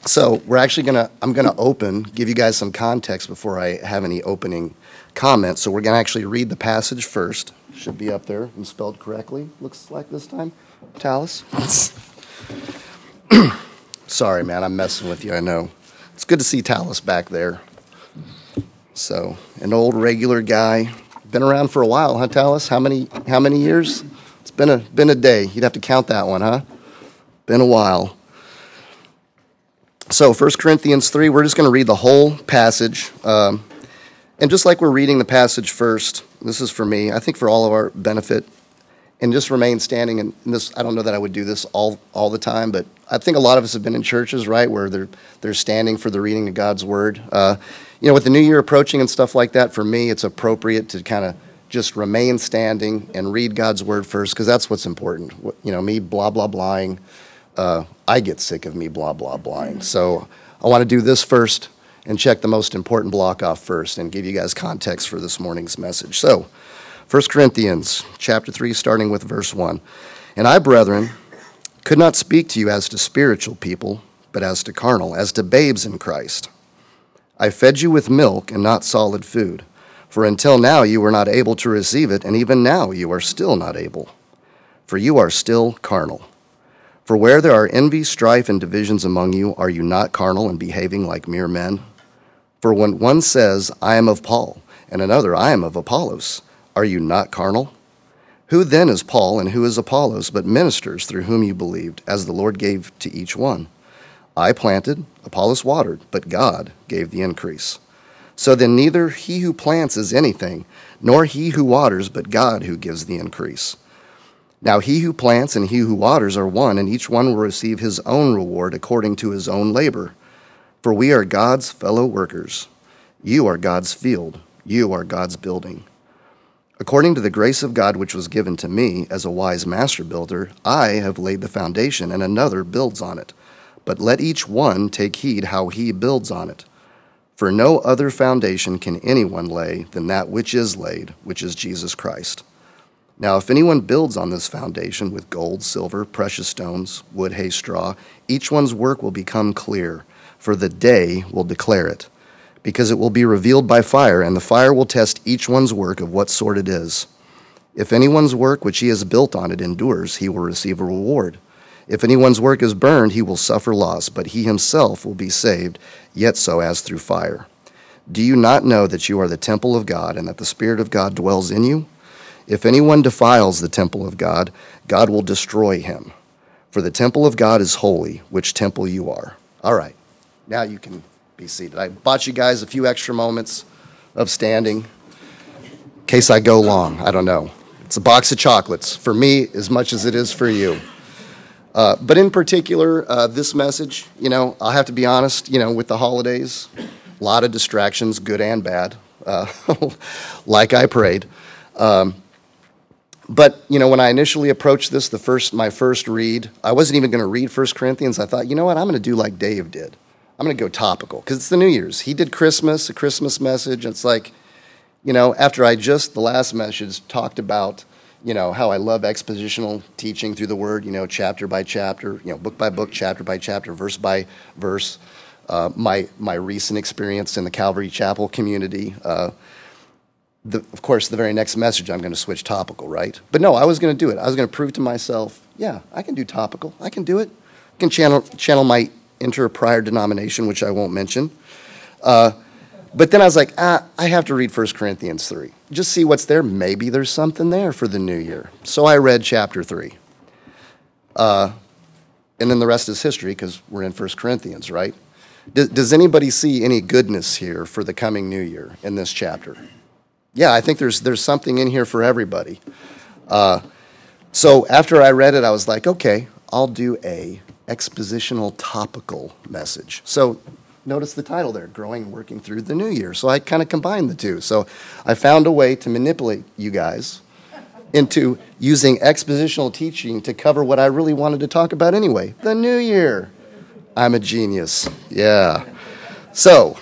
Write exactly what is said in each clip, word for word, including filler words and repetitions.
So we're actually going to, I'm going to open, give you guys some context before I have any opening comments. So we're going to actually read the passage first. Should be up there and spelled correctly, looks like this time. Talus. Sorry, man, I'm messing with you, I know. It's good to see Talus back there. So, an old regular guy. Been around for a while, huh, Talus? How many how many years? It's been a been a day. You'd have to count that one, huh? Been a while. So, First Corinthians three, we're just going to read the whole passage. Um, and just like we're reading the passage first, this is for me, I think for all of our benefit, and just remain standing. And this, I don't know that I would do this all all the time, but I think a lot of us have been in churches, right, where they're they're standing for the reading of God's word. Uh, you know, with the new year approaching and stuff like that, for me, it's appropriate to kind of just remain standing and read God's word first, because that's what's important. You know, me blah blah blahing, uh, I get sick of me blah blah blahing. So I want to do this first and check the most important block off first, and give you guys context for this morning's message. So, First Corinthians chapter three, starting with verse one. And I, brethren, could not speak to you as to spiritual people, but as to carnal, as to babes in Christ. I fed you with milk and not solid food, for until now you were not able to receive it, and even now you are still not able, for you are still carnal. For where there are envy, strife, and divisions among you, are you not carnal and behaving like mere men? For when one says, I am of Paul, and another, I am of Apollos, are you not carnal? Who then is Paul and who is Apollos, but ministers through whom you believed, as the Lord gave to each one? I planted, Apollos watered, but God gave the increase. So then neither he who plants is anything, nor he who waters, but God who gives the increase. Now he who plants and he who waters are one, and each one will receive his own reward according to his own labor. For we are God's fellow workers. You are God's field. You are God's building. According to the grace of God which was given to me as a wise master builder, I have laid the foundation, and another builds on it. But let each one take heed how he builds on it. For no other foundation can anyone lay than that which is laid, which is Jesus Christ. Now if anyone builds on this foundation with gold, silver, precious stones, wood, hay, straw, each one's work will become clear, for the day will declare it, because it will be revealed by fire, and the fire will test each one's work of what sort it is. If anyone's work which he has built on it endures, he will receive a reward. If anyone's work is burned, he will suffer loss, but he himself will be saved, yet so as through fire. Do you not know that you are the temple of God, and that the Spirit of God dwells in you? If anyone defiles the temple of God, God will destroy him. For the temple of God is holy, which temple you are. All right, now you can be seated. I bought you guys a few extra moments of standing in case I go long. I don't know. It's a box of chocolates for me as much as it is for you. Uh, but in particular, uh, this message, you know, I'll have to be honest, you know, with the holidays, a lot of distractions, good and bad, uh, like I prayed. Um, but, you know, when I initially approached this, the first, my first read, I wasn't even going to read First Corinthians. I thought, you know what, I'm going to do like Dave did. I'm going to go topical, because it's the New Year's. He did Christmas, a Christmas message. It's like, you know, after I just, the last message, talked about, you know, how I love expositional teaching through the Word, you know, chapter by chapter, you know, book by book, chapter by chapter, verse by verse. Uh, my my recent experience in the Calvary Chapel community. Uh, the, of course, the very next message, I'm going to switch topical, right? But no, I was going to do it. I was going to prove to myself, yeah, I can do topical. I can do it. I can channel channel my enter a prior denomination, which I won't mention. Uh, but then I was like, ah, I have to read First Corinthians three. Just see what's there. Maybe there's something there for the new year. So I read chapter three. Uh, and then the rest is history, because we're in First Corinthians, right? D- does anybody see any goodness here for the coming new year in this chapter? Yeah, I think there's there's something in here for everybody. Uh, so after I read it, I was like, okay, I'll do a expositional topical message. So notice the title there, Growing, Working Through the New Year. So I kind of combined the two. So I found a way to manipulate you guys into using expositional teaching to cover what I really wanted to talk about anyway, the new year. I'm a genius. Yeah. So,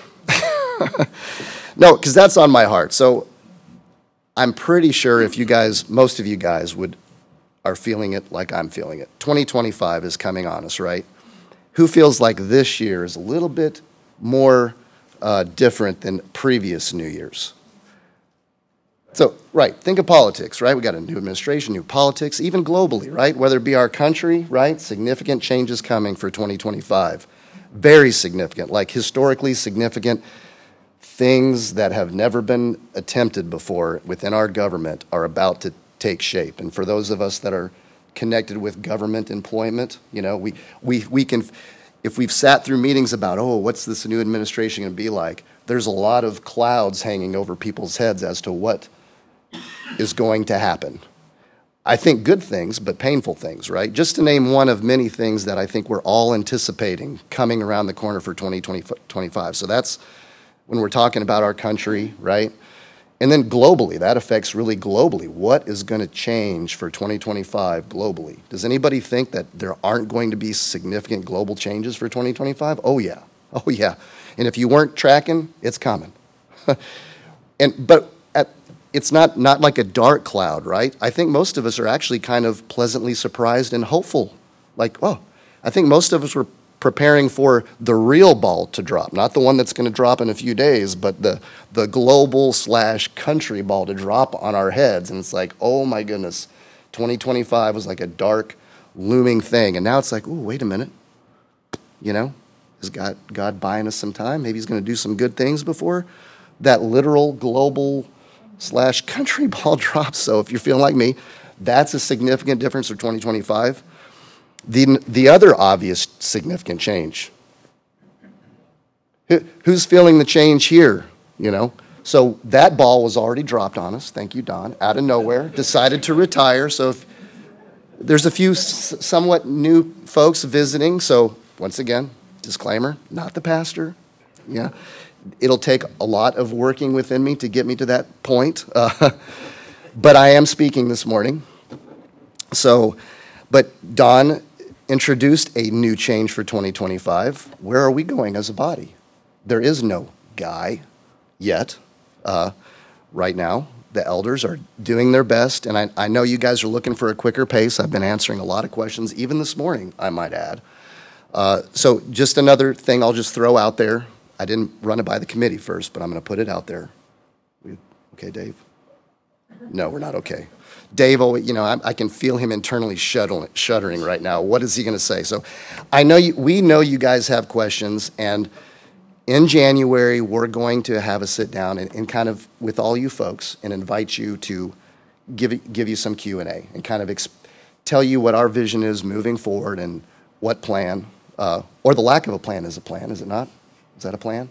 no, because that's on my heart. So I'm pretty sure if you guys, most of you guys would are feeling it like I'm feeling it. twenty twenty-five is coming on us, right? Who feels like this year is a little bit more uh, different than previous New Year's? So, right, think of politics, right? We got a new administration, new politics, even globally, right? Whether it be our country, right? Significant changes coming for twenty twenty-five. Very significant, like historically significant things that have never been attempted before within our government are about to take shape. And for those of us that are connected with government employment, you know, we, we, we can, if we've sat through meetings about, oh, what's this new administration going to be like, there's a lot of clouds hanging over people's heads as to what is going to happen. I think good things, but painful things, right? Just to name one of many things that I think we're all anticipating coming around the corner for twenty twenty-five. So that's when we're talking about our country, right? And then globally, that affects really globally. What is going to change for twenty twenty-five globally? Does anybody think that there aren't going to be significant global changes for twenty twenty-five? Oh, yeah. Oh, yeah. And if you weren't tracking, it's coming. and But at, it's not, not like a dark cloud, right? I think most of us are actually kind of pleasantly surprised and hopeful. Like, oh, I think most of us were preparing for the real ball to drop, not the one that's going to drop in a few days, but the, the global slash country ball to drop on our heads. And it's like, oh my goodness, twenty twenty-five was like a dark, looming thing. And now it's like, oh, wait a minute. You know, is God, God buying us some time? Maybe he's going to do some good things before that literal global slash country ball drops. So if you're feeling like me, that's a significant difference for twenty twenty-five. The, the other obvious significant change. Who, who's feeling the change here, you know? So that ball was already dropped on us. Thank you, Don. Out of nowhere, decided to retire. So if, there's a few s- somewhat new folks visiting. So once again, disclaimer, not the pastor. Yeah. It'll take a lot of working within me to get me to that point. Uh, but I am speaking this morning. So, but Don introduced a new change for twenty twenty-five. Where are we going as a body? There is no guy yet. Uh, right now, the elders are doing their best, and I, I know you guys are looking for a quicker pace. I've been answering a lot of questions, even this morning, I might add. Uh, so just another thing I'll just throw out there. I didn't run it by the committee first, but I'm going to put it out there. We, okay, Dave? No, we're not okay. Dave, you know, I, I can feel him internally shuddering, shuddering right now. What is he going to say? So I know you, we know you guys have questions, and in January, we're going to have a sit down and, and kind of with all you folks and invite you to give, give you some Q and A and kind of exp- tell you what our vision is moving forward and what plan, uh, or the lack of a plan is a plan, is it not? Is that a plan?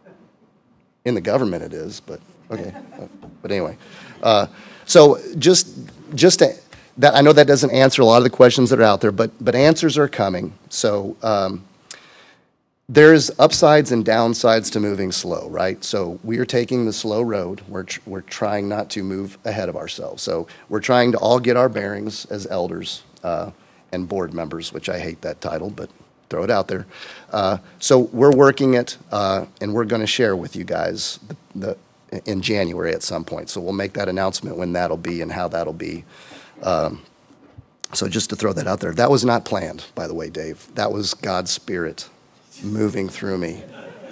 In the government it is, but okay. But anyway. Uh, So just just to, that, I know that doesn't answer a lot of the questions that are out there, but but answers are coming. So um, there's upsides and downsides to moving slow, right? So we are taking the slow road. We're tr- we're trying not to move ahead of ourselves. So we're trying to all get our bearings as elders uh, and board members, which I hate that title, but throw it out there. Uh, so we're working it, uh, and we're going to share with you guys the. the in January at some point. So we'll make that announcement when that'll be and how that'll be. Um, so just to throw that out there. That was not planned, by the way, Dave. That was God's Spirit moving through me.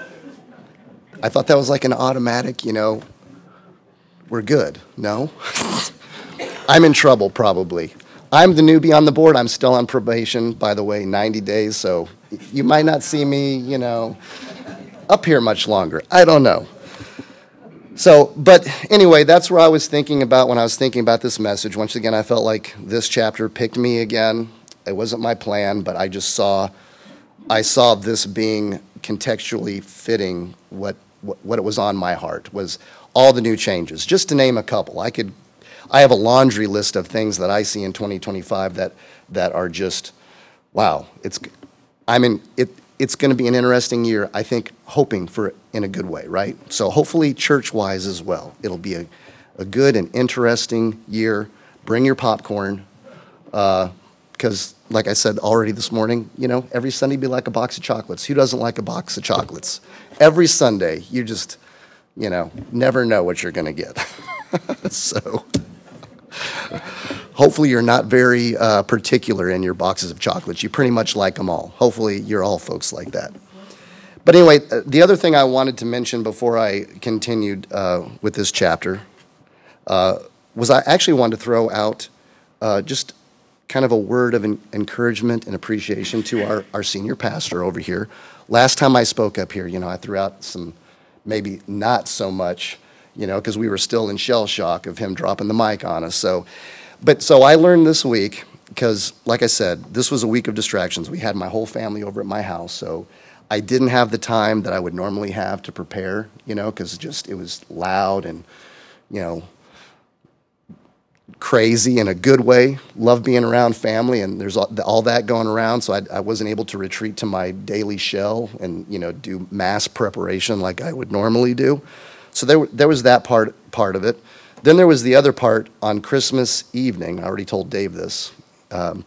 I thought that was like an automatic, you know, we're good. No? I'm in trouble, probably. I'm the newbie on the board. I'm still on probation, by the way, ninety days. So you might not see me, you know, up here much longer. I don't know. So, but anyway, that's where I was thinking about when I was thinking about this message. Once again, I felt like this chapter picked me again. It wasn't my plan, but I just saw, I saw this being contextually fitting what, what, what it was on my heart, was all the new changes. Just to name a couple, I could, I have a laundry list of things that I see in twenty twenty-five that, that are just, wow, it's, I mean, it, it's going to be an interesting year, I think, hoping for it in a good way, right? So hopefully church-wise as well. It'll be a, a good and interesting year. Bring your popcorn, because uh, like I said already this morning, you know, every Sunday be like a box of chocolates. Who doesn't like a box of chocolates? Every Sunday, you just, you know, never know what you're going to get. So hopefully you're not very uh, particular in your boxes of chocolates. You pretty much like them all. Hopefully you're all folks like that. But anyway, uh, the other thing I wanted to mention before I continued uh, with this chapter uh, was I actually wanted to throw out uh, just kind of a word of en- encouragement and appreciation to our, our senior pastor over here. Last time I spoke up here, you know, I threw out some maybe not so much, you know, because we were still in shell shock of him dropping the mic on us. So, but so I learned this week, because like I said, this was a week of distractions. We had my whole family over at my house, so I didn't have the time that I would normally have to prepare, you know, because just it was loud and, you know, crazy in a good way. Love being around family, and there's all, all that going around, so I, I wasn't able to retreat to my daily shell and, you know, do mass preparation like I would normally do. So there, there was that part part of it. Then there was the other part on Christmas evening. I already told Dave this, um,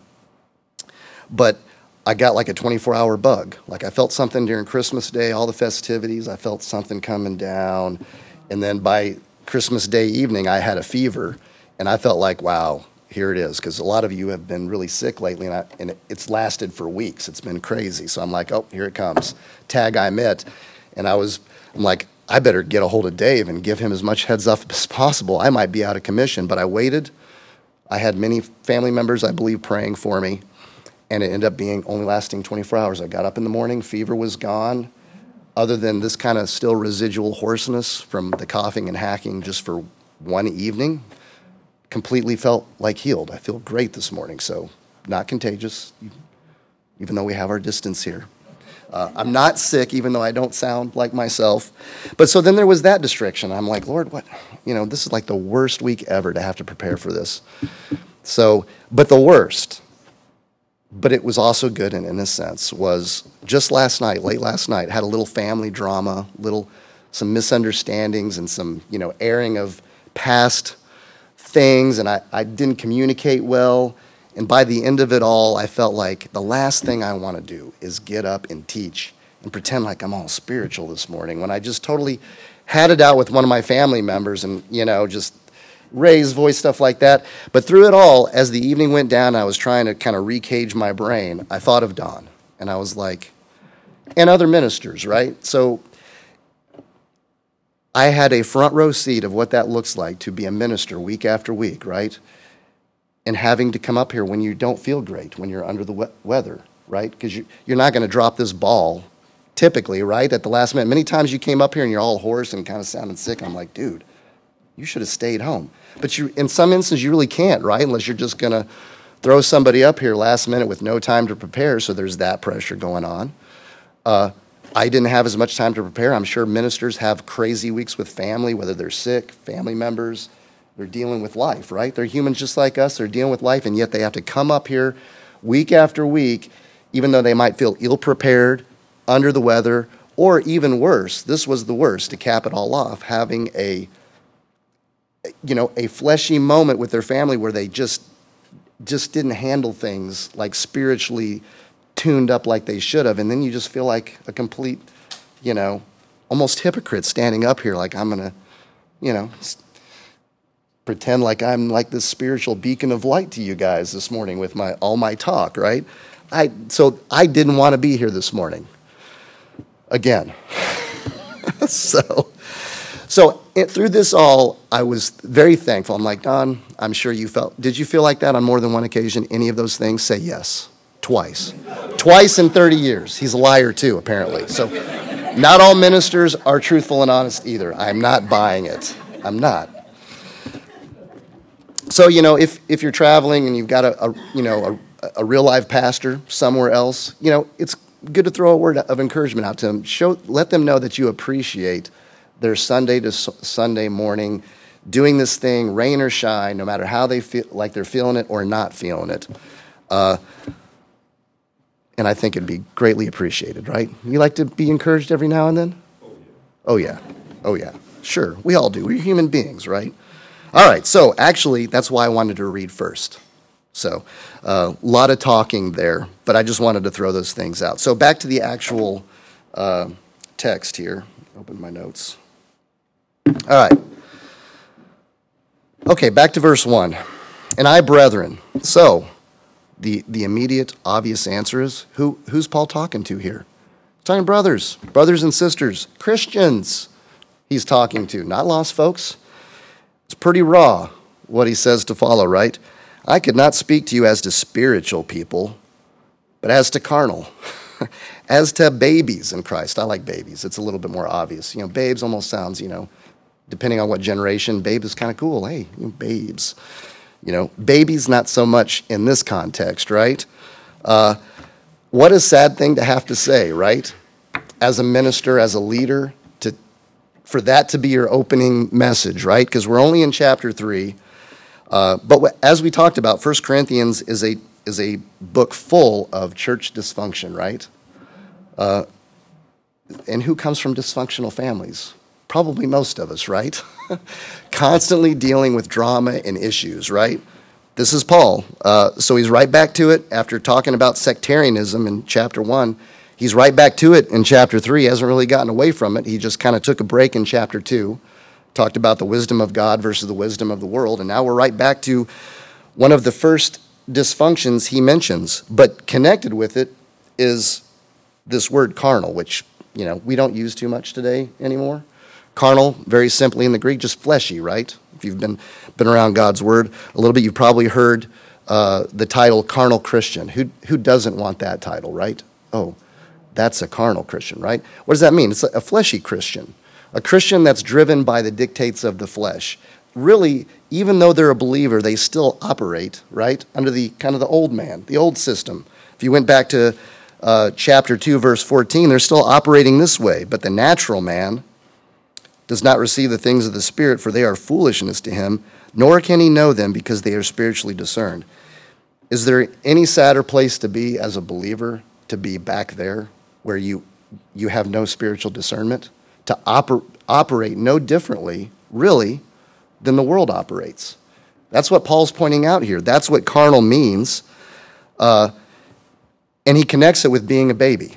but I got like a twenty-four hour bug. Like I felt something during Christmas Day, all the festivities. I felt something coming down, and then by Christmas Day evening, I had a fever. And I felt like, wow, here it is, because a lot of you have been really sick lately, and, I, and it, it's lasted for weeks. It's been crazy. So I'm like, oh, here it comes. Tag I met. And I was, I'm like, I better get a hold of Dave and give him as much heads up as possible. I might be out of commission. But I waited. I had many family members, I believe, praying for me, and it ended up being only lasting twenty-four hours. I got up in the morning, fever was gone, other than this kind of still residual hoarseness from the coughing and hacking just for one evening. Completely felt like healed. I feel great this morning, so not contagious, even though we have our distance here. Uh, I'm not sick, even though I don't sound like myself. But so then there was that distraction. I'm like, Lord, what? You know, this is like the worst week ever to have to prepare for this. So, but the worst, but it was also good in, in a sense, was just last night, late last night, had a little family drama, little, some misunderstandings and some, you know, airing of past things, and I, I didn't communicate well, and by the end of it all, I felt like the last thing I want to do is get up and teach and pretend like I'm all spiritual this morning, when I just totally had it out with one of my family members and, you know, just raised voice, stuff like that. But through it all, as the evening went down, I was trying to kind of recage my brain, I thought of Don, and I was like, and other ministers, right? So I had a front row seat of what that looks like to be a minister week after week, right? And having to come up here when you don't feel great, when you're under the we- weather, right? Because you, you're not going to drop this ball typically, right, at the last minute. Many times you came up here and you're all hoarse and kind of sounding sick. I'm like, dude, you should have stayed home. But you, in some instances, you really can't, right? Unless you're just going to throw somebody up here last minute with no time to prepare, so there's that pressure going on. Uh, I didn't have as much time to prepare. I'm sure ministers have crazy weeks with family, whether they're sick, family members. They're dealing with life, right? They're humans just like us. They're dealing with life, and yet they have to come up here week after week, even though they might feel ill-prepared, under the weather, or even worse, this was the worst, to cap it all off, having a, you know, a fleshy moment with their family where they just, just didn't handle things like spiritually tuned up like they should have, and then you just feel like a complete, you know, almost hypocrite standing up here like I'm going to, you know, pretend like I'm like this spiritual beacon of light to you guys this morning with my all my talk, right? I so I didn't want to be here this morning. Again. so so it, through this all, I was very thankful. I'm like, Don, I'm sure you felt, did you feel like that on more than one occasion? Any of those things? Say yes. Twice. Twice in thirty years. He's a liar too, apparently. So not all ministers are truthful and honest either. I'm not buying it. I'm not. So, you know, if, if you're traveling and you've got a, a you know, a, a real live pastor somewhere else, you know, it's good to throw a word of encouragement out to them. Show, let them know that you appreciate their Sunday to Sunday morning doing this thing, rain or shine, no matter how they feel like they're feeling it or not feeling it. Uh, and I think it'd be greatly appreciated, right? You like to be encouraged every now and then? Oh, yeah. Oh, yeah. Sure. We all do. We're human beings, right? All right. So, actually, that's why I wanted to read first. So, a uh, lot of talking there, but I just wanted to throw those things out. So, back to the actual uh, text here. Open my notes. All right. Okay, back to verse one. And I, brethren. So, the, the immediate, obvious answer is, who, who's Paul talking to here? He's talking brothers, brothers and sisters, Christians he's talking to, not lost folks. It's pretty raw what he says to follow, right? I could not speak to you as to spiritual people, but as to carnal, as to babies in Christ. I like babies. It's a little bit more obvious. You know, babes almost sounds, you know, depending on what generation, babe is kind of cool. Hey, you know, babes. You know, babies not so much in this context, right? Uh, what a sad thing to have to say, right? As a minister, as a leader, to for that to be your opening message, right? Because we're only in chapter three. Uh, but wh- as we talked about, First Corinthians is a is a book full of church dysfunction, right? Uh, and who comes from dysfunctional families? Probably most of us, right? Constantly dealing with drama and issues, right? This is Paul. Uh, so he's right back to it after talking about sectarianism in chapter one. He's right back to it in chapter three. He hasn't really gotten away from it. He just kind of took a break in chapter two, talked about the wisdom of God versus the wisdom of the world, and now we're right back to one of the first dysfunctions he mentions, but connected with it is this word carnal, which, you know, we don't use too much today anymore. Carnal, very simply in the Greek, just fleshy, right? If you've been been around God's word a little bit, you've probably heard uh, the title carnal Christian. Who who doesn't want that title, right? Oh, that's a carnal Christian, right? What does that mean? It's a fleshy Christian, a Christian that's driven by the dictates of the flesh. Really, even though they're a believer, they still operate, right, under the kind of the old man, the old system. If you went back to uh, chapter two, verse fourteen, they're still operating this way. But the natural man does not receive the things of the Spirit, for they are foolishness to him, nor can he know them because they are spiritually discerned. Is there any sadder place to be as a believer, to be back there where you you have no spiritual discernment, to oper- operate no differently, really, than the world operates? That's what Paul's pointing out here. That's what carnal means. Uh, and he connects it with being a baby.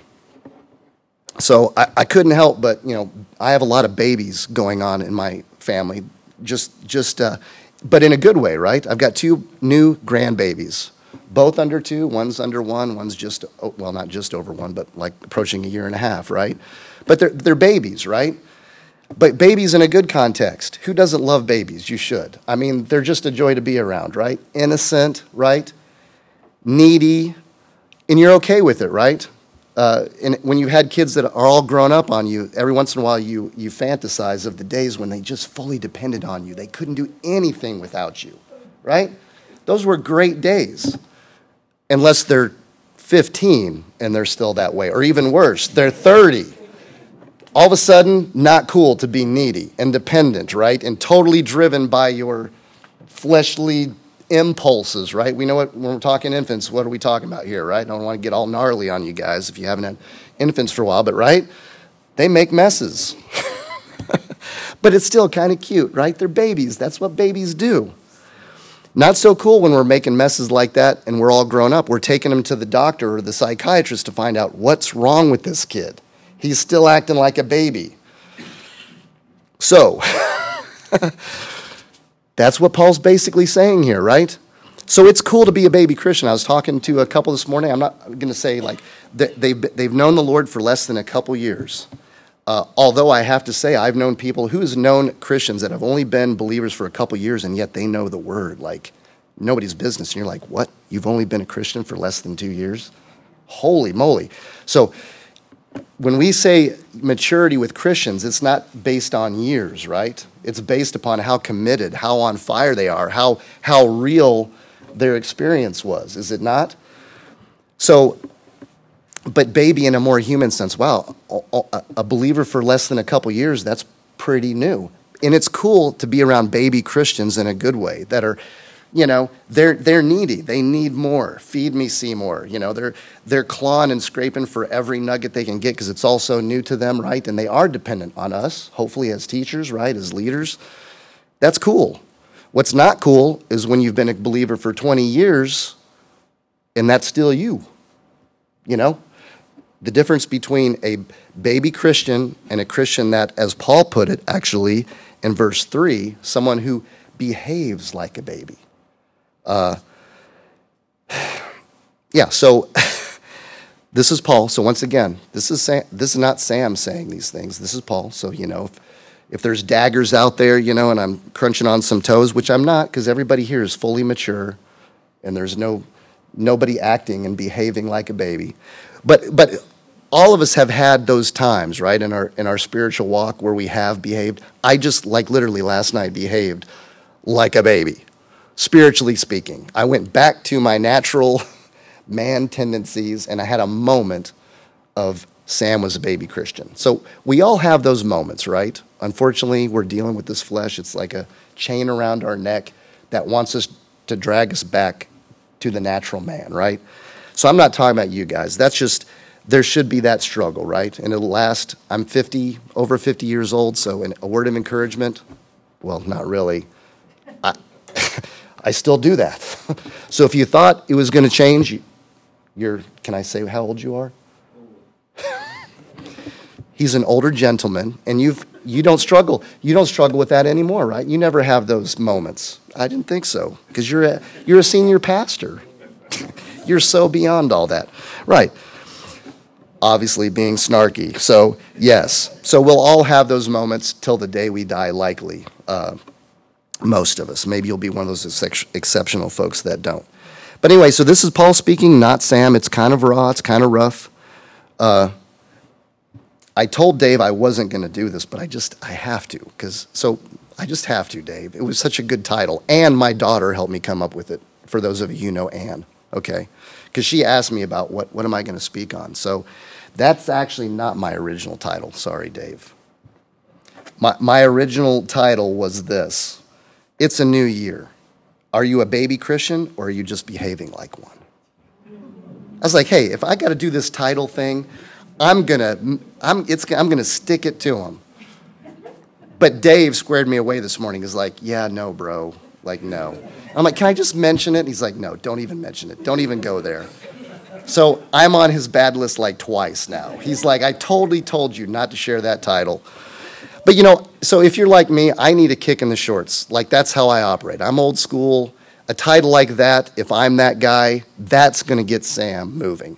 So I, I couldn't help but, you know, I have a lot of babies going on in my family, just, just, uh, but in a good way, right? I've got two new grandbabies, both under two. One's under one, one's just, well, not just over one, but like approaching a year and a half, right? But they're, they're babies, right? But babies in a good context. Who doesn't love babies? You should. I mean, they're just a joy to be around, right? Innocent, right? Needy, and you're okay with it, right? Uh, and when you had kids that are all grown up on you, every once in a while you you fantasize of the days when they just fully depended on you. They couldn't do anything without you, right? Those were great days, unless they're fifteen and they're still that way, or even worse, they're thirty. All of a sudden, not cool to be needy and dependent, right? And totally driven by your fleshly impulses, right? We know what, when we're talking infants, what are we talking about here, right? I don't want to get all gnarly on you guys if you haven't had infants for a while, but right? They make messes. But it's still kind of cute, right? They're babies. That's what babies do. Not so cool when we're making messes like that and we're all grown up. We're taking them to the doctor or the psychiatrist to find out what's wrong with this kid. He's still acting like a baby. So, that's what Paul's basically saying here, right? So it's cool to be a baby Christian. I was talking to a couple this morning. I'm not going to say, like, they've, they've known the Lord for less than a couple years. Uh, although I have to say, I've known people who's known Christians that have only been believers for a couple years, and yet they know the word like nobody's business. And you're like, what? You've only been a Christian for less than two years? Holy moly. So when we say maturity with Christians, it's not based on years, right? It's based upon how committed, how on fire they are, how how real their experience was, is it not? So, but baby in a more human sense, wow, a believer for less than a couple years, that's pretty new. And it's cool to be around baby Christians in a good way that are, you know, they're they're needy. They need more. Feed me, Seymour. You know, they're they're clawing and scraping for every nugget they can get because it's all so new to them, right? And they are dependent on us, hopefully as teachers, right, as leaders. That's cool. What's not cool is when you've been a believer for twenty years and that's still you, you know? The difference between a baby Christian and a Christian that, as Paul put it, actually, in verse three, someone who behaves like a baby. Uh, yeah, so this is Paul. So once again, this is Sam, this is not Sam saying these things. This is Paul. So, you know, if, if there's daggers out there, you know, and I'm crunching on some toes, which I'm not, because everybody here is fully mature, and there's no nobody acting and behaving like a baby. But but all of us have had those times, right, in our in our spiritual walk where we have behaved. I just, like literally last night, behaved like a baby, spiritually speaking. I went back to my natural man tendencies, and I had a moment of Sam was a baby Christian. So we all have those moments, right? Unfortunately, we're dealing with this flesh. It's like a chain around our neck that wants us to drag us back to the natural man, right? So I'm not talking about you guys. That's just, there should be that struggle, right? And it'll last. I'm fifty, over fifty years old, so in a word of encouragement, well, not really. I, I still do that. So if you thought it was going to change, you're, can I say how old you are? He's an older gentleman, and you've you don't struggle. You don't struggle with that anymore, right? You never have those moments. I didn't think so, because you're a, you're a senior pastor. You're so beyond all that, right? Obviously, being snarky. So yes, so we'll all have those moments till the day we die. Likely, uh, most of us. Maybe you'll be one of those ex- exceptional folks that don't. But anyway, so this is Paul speaking, not Sam. It's kind of raw. It's kind of rough. Uh, I told Dave I wasn't going to do this, but I just, I have to, because, so I just have to, Dave. It was such a good title, and my daughter helped me come up with it, for those of you who know Anne, okay? Because she asked me about what, what am I going to speak on. So that's actually not my original title. Sorry, Dave. My, my original title was this: It's a New Year. Are you a baby Christian, or are you just behaving like one? I was like, hey, if I got to do this title thing, I'm gonna, I'm, it's, I'm gonna stick it to him. But Dave squared me away this morning. He's like, yeah, no, bro, like, no. I'm like, can I just mention it? He's like, no, don't even mention it. Don't even go there. So I'm on his bad list like twice now. He's like, I totally told you not to share that title. But you know, so if you're like me, I need a kick in the shorts. Like, that's how I operate. I'm old school. A title like that, if I'm that guy, that's gonna get Sam moving.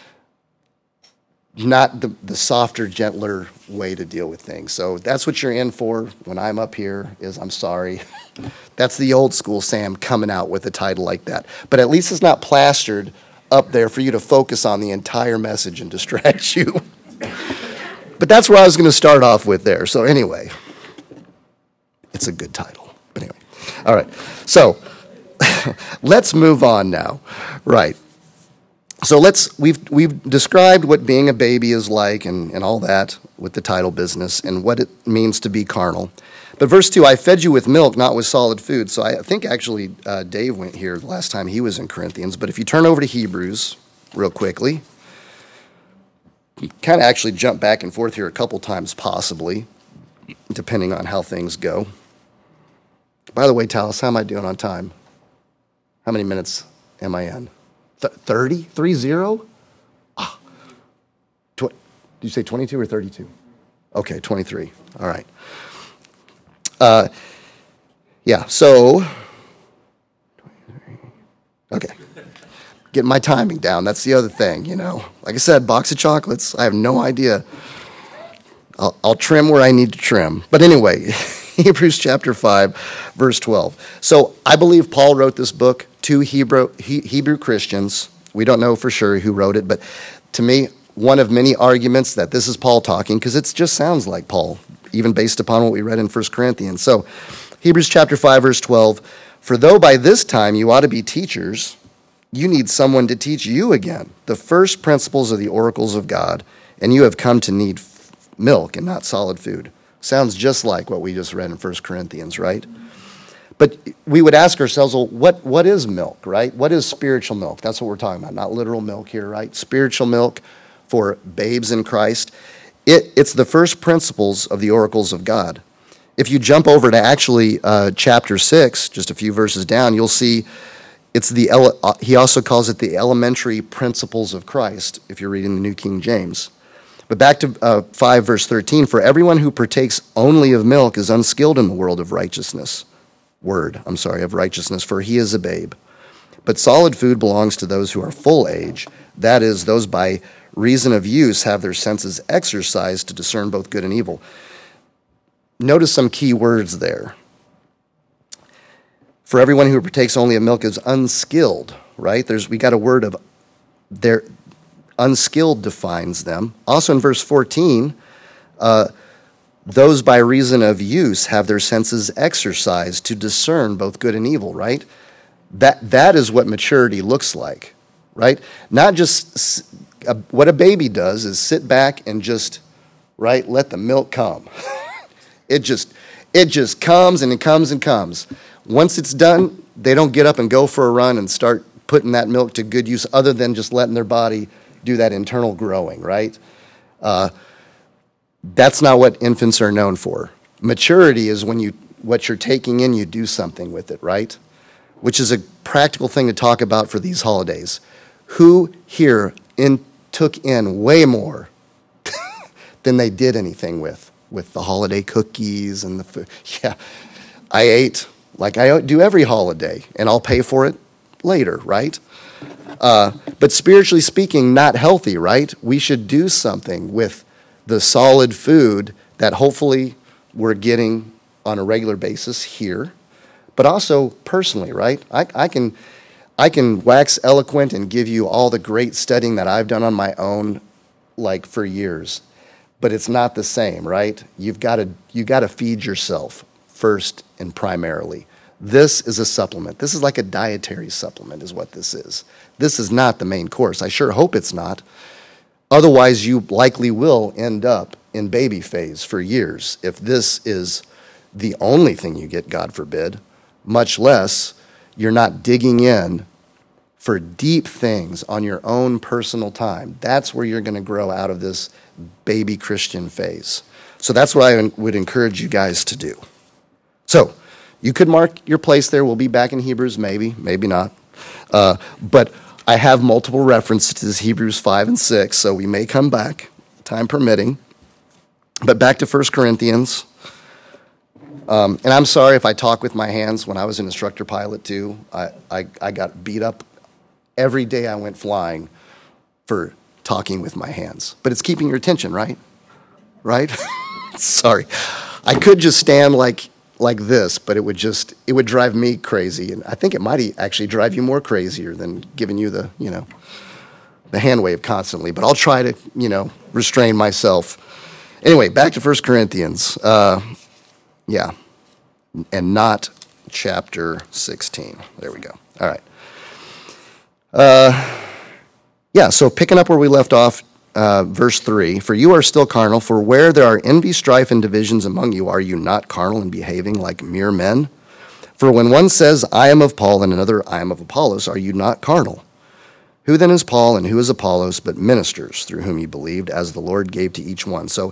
Not the, the softer, gentler way to deal with things. So that's what you're in for when I'm up here, is I'm sorry. That's the old school Sam coming out with a title like that. But at least it's not plastered up there for you to focus on the entire message and distract you. But that's where I was going to start off with there. So anyway, it's a good title. But anyway, all right. So let's move on now. Right. So let's, we've we've described what being a baby is like and, and all that with the title business and what it means to be carnal. But verse two, I fed you with milk, not with solid food. So I think actually uh, Dave went here the last time he was in Corinthians. But if you turn over to Hebrews real quickly, you kind of actually jump back and forth here a couple times possibly, depending on how things go. By the way, Talis, how am I doing on time? How many minutes am I in? thirty? Three zero? Ah. Tw- did you say twenty-two or thirty-two? Okay, twenty-three. All right. Uh, yeah, so, okay. Getting my timing down. That's the other thing, you know. Like I said, box of chocolates. I have no idea. I'll, I'll trim where I need to trim. But anyway, Hebrews chapter five, verse twelve. So I believe Paul wrote this book to Hebrew, he, Hebrew Christians. We don't know for sure who wrote it, but to me, one of many arguments that this is Paul talking, because it just sounds like Paul, even based upon what we read in First Corinthians. So Hebrews chapter five, verse twelve, for though by this time you ought to be teachers, you need someone to teach you again the first principles of the oracles of God, and you have come to need milk and not solid food. Sounds just like what we just read in First Corinthians, right? But we would ask ourselves, well, what, what is milk, right? What is spiritual milk? That's what we're talking about, not literal milk here, right? Spiritual milk for babes in Christ. It, it's the first principles of the oracles of God. If you jump over to actually uh, chapter six, just a few verses down, you'll see it's the ele- uh, he also calls it the elementary principles of Christ, if you're reading the New King James. But back to uh, five, verse thirteen, for everyone who partakes only of milk is unskilled in the world of righteousness. Word, I'm sorry, of righteousness, for he is a babe. But solid food belongs to those who are full age, that is, those by reason of use have their senses exercised to discern both good and evil. Notice some key words there. For everyone who partakes only of milk is unskilled, right? There's we got a word of there. Unskilled defines them. Also in verse fourteen, uh, those by reason of use have their senses exercised to discern both good and evil, right? That that is what maturity looks like, right? Not just a, what a baby does is sit back and just, right, let the milk come. it just it just comes and it comes and comes. Once it's done, they don't get up and go for a run and start putting that milk to good use other than just letting their body do that internal growing, right? Uh, that's not what infants are known for. Maturity is when you what you're taking in, you do something with it, right? Which is a practical thing to talk about for these holidays. Who here in, took in way more than they did anything with, with the holiday cookies and the food? Yeah, I ate like I do every holiday, and I'll pay for it later, right? Uh, but spiritually speaking, not healthy, right? We should do something with the solid food that hopefully we're getting on a regular basis here, but also personally, right? I, I can I can wax eloquent and give you all the great studying that I've done on my own, like for years, but it's not the same, right? You've got to you got to feed yourself first and primarily. This is a supplement. This is like a dietary supplement is what this is. This is not the main course. I sure hope it's not. Otherwise, you likely will end up in baby phase for years if this is the only thing you get, God forbid, much less you're not digging in for deep things on your own personal time. That's where you're going to grow out of this baby Christian phase. So that's what I would encourage you guys to do. So you could mark your place there. We'll be back in Hebrews, maybe, maybe not. Uh, but I have multiple references to Hebrews five and six, so we may come back, time permitting. But back to First Corinthians. Um, and I'm sorry if I talk with my hands. When I was an instructor pilot, too, I, I, I got beat up every day I went flying for talking with my hands. But it's keeping your attention, right? Right? Sorry. I could just stand like... like this, but it would just, it would drive me crazy. And I think it might actually drive you more crazier than giving you the, you know, the hand wave constantly. But I'll try to, you know, restrain myself. Anyway, back to First Corinthians. Uh, yeah. And not chapter sixteen. There we go. All right. Uh, yeah, so picking up where we left off, Uh, verse three, for you are still carnal, for where there are envy, strife, and divisions among you, are you not carnal and behaving like mere men? For when one says, I am of Paul, and another, I am of Apollos, are you not carnal? Who then is Paul and who is Apollos, but ministers through whom you believed, as the Lord gave to each one? So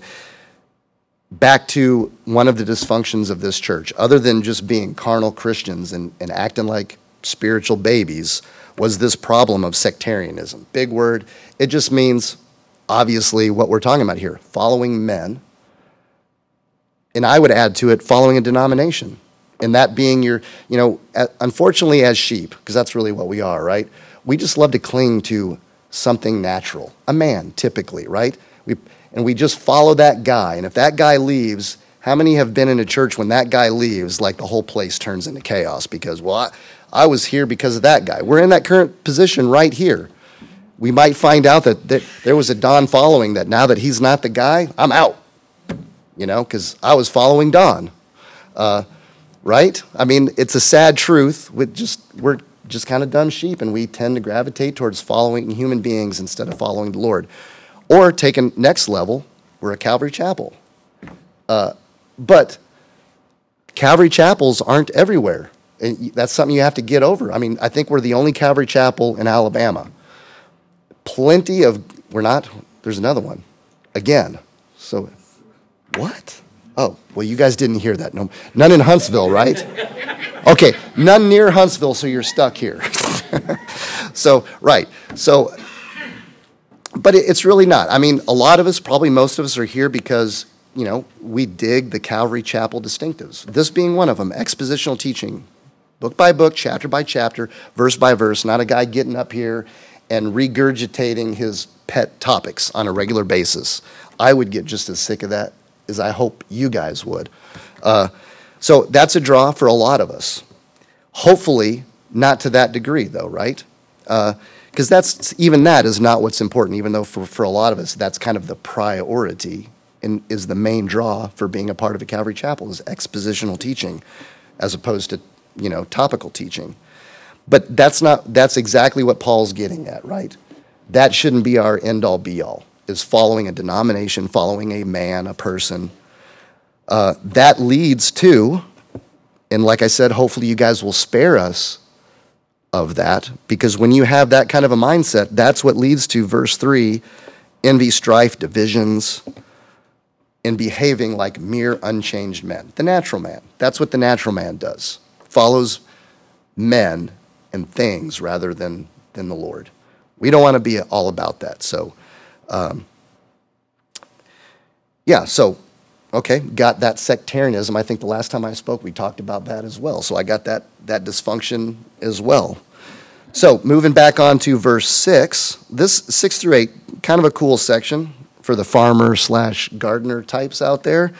back to one of the dysfunctions of this church, other than just being carnal Christians and, and acting like spiritual babies, was this problem of sectarianism. Big word. It just means... obviously, what we're talking about here, following men, and I would add to it, following a denomination, and that being your, you know, unfortunately as sheep, because that's really what we are, right? We just love to cling to something natural, a man, typically, right? We and we just follow that guy, and if that guy leaves, how many have been in a church when that guy leaves, like the whole place turns into chaos because, well, I, I was here because of that guy. We're in that current position right here. We might find out that, that there was a Don following that now that he's not the guy, I'm out, you know, because I was following Don, uh, right? I mean, it's a sad truth. With just we're just kind of dumb sheep, and we tend to gravitate towards following human beings instead of following the Lord. Or take a next level, we're a Calvary Chapel. Uh, but Calvary Chapels aren't everywhere. And that's something you have to get over. I mean, I think we're the only Calvary Chapel in Alabama. Plenty of, we're not, there's another one. Again. So, what? Oh, well, you guys didn't hear that. No, none in Huntsville, right? Okay, none near Huntsville, so you're stuck here. So, right. So, but it's really not. I mean, a lot of us, probably most of us are here because, you know, we dig the Calvary Chapel distinctives. This being one of them, expositional teaching, Book by book, chapter by chapter, verse by verse, not a guy getting up here and regurgitating his pet topics on a regular basis. I would get just as sick of that as I hope you guys would. Uh, so that's a draw for a lot of us. Hopefully, not to that degree, though, right? Because uh, that's even that is not what's important, even though for, for a lot of us, that's kind of the priority and is the main draw for being a part of a Calvary Chapel is expositional teaching as opposed to, you know, topical teaching. But that's not, that's exactly what Paul's getting at, right? That shouldn't be our end-all, be-all, is following a denomination, following a man, a person. Uh, that leads to, and like I said, hopefully you guys will spare us of that, because when you have that kind of a mindset, that's what leads to verse three, envy, strife, divisions, and behaving like mere unchanged men. The natural man. That's what the natural man does. Follows men and things rather than, than the Lord. We don't want to be all about that. So, um, yeah, so, okay, got that sectarianism. I think the last time I spoke, we talked about that as well. So I got that, that dysfunction as well. So moving back on to verse six, this six through eight, kind of a cool section for the farmer slash gardener types out there.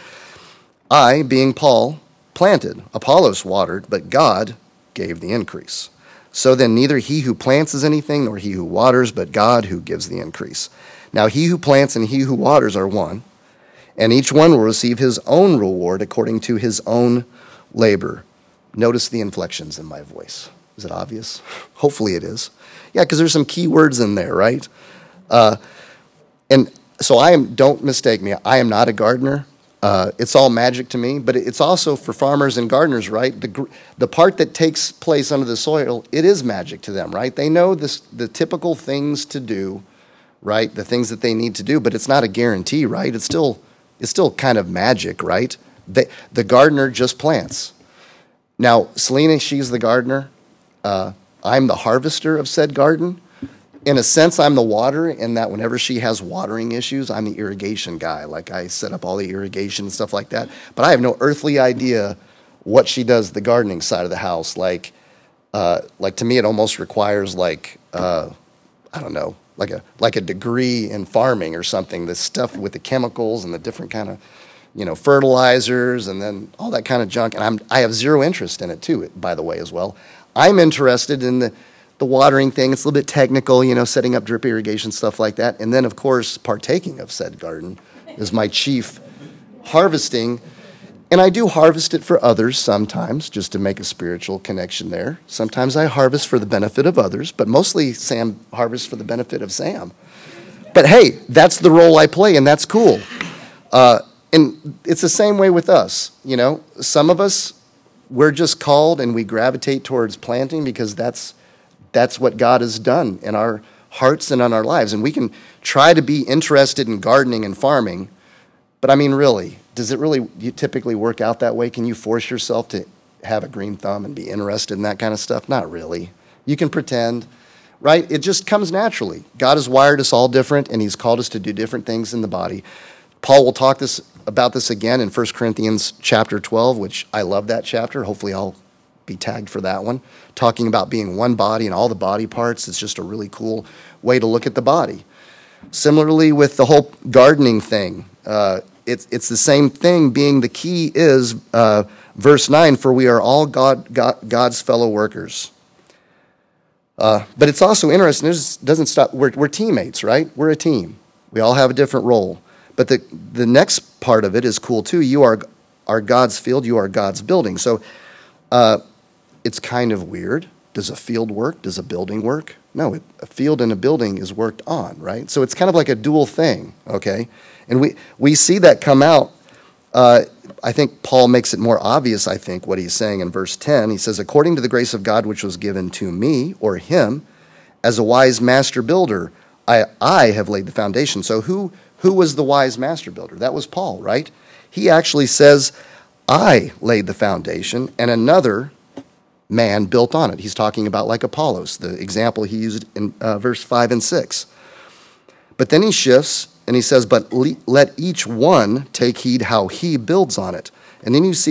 I, being Paul, planted, Apollos watered, but God gave the increase. So then neither he who plants is anything, nor he who waters, but God who gives the increase. Now he who plants and he who waters are one, and each one will receive his own reward according to his own labor. Notice the inflections in my voice. Is it obvious? Hopefully it is. Yeah, because there's some key words in there, right? Uh, and so I am, don't mistake me, I am not a gardener. Uh, it's all magic to me, but it's also for farmers and gardeners, right? The the part that takes place under the soil, it is magic to them, right? They know this, the typical things to do, right? The things that they need to do, but it's not a guarantee, right? It's still it's still kind of magic, right? They, the gardener just plants. Now, Selena, she's the gardener. Uh, I'm the harvester of said garden. In a sense, I'm the waterer in that whenever she has watering issues, I'm the irrigation guy. Like I set up all the irrigation and stuff like that. But I have no earthly idea what she does the gardening side of the house. Like, uh, like to me, it almost requires like, uh, I don't know, like a like a degree in farming or something. The stuff with the chemicals and the different kind of, you know, fertilizers and then all that kind of junk. And I'm I have zero interest in it too, by the way, as well. I'm interested in the the watering thing. It's a little bit technical, you know, setting up drip irrigation, stuff like that. And then, of course, partaking of said garden is my chief harvesting. And I do harvest it for others sometimes, just to make a spiritual connection there. Sometimes I harvest for the benefit of others, but mostly Sam harvests for the benefit of Sam. But hey, that's the role I play, and that's cool. Uh, and it's the same way with us, you know. Some of us, we're just called and we gravitate towards planting because that's That's what God has done in our hearts and in our lives. And we can try to be interested in gardening and farming, but I mean, really, does it really you typically work out that way? Can you force yourself to have a green thumb and be interested in that kind of stuff? Not really. You can pretend, right? It just comes naturally. God has wired us all different, and he's called us to do different things in the body. Paul will talk this about this again in First Corinthians chapter twelve, which I love that chapter. Hopefully I'll be tagged for that one, talking about being one body and all the body parts. It's just a really cool way to look at the body. Similarly with the whole gardening thing, uh, it's it's the same thing. Being the key is uh, verse nine, for we are all God, God God's fellow workers. Uh, but it's also interesting. It doesn't stop. We're, we're teammates, right? We're a team. We all have a different role. But the the next part of it is cool too. You are are God's field. You are God's building. So. Uh, It's kind of weird. Does a field work? Does a building work? No, it, a field and a building is worked on, right? So it's kind of like a dual thing, okay? And we, we see that come out. Uh, I think Paul makes it more obvious, I think, what he's saying in verse ten. He says, according to the grace of God which was given to me, or him, as a wise master builder, I, I have laid the foundation. So who, who was the wise master builder? That was Paul, right? He actually says, I laid the foundation, and another man built on it. He's talking about like Apollos, the example he used in uh, verse five and six. But then he shifts and he says, but le- let each one take heed how he builds on it. And then you see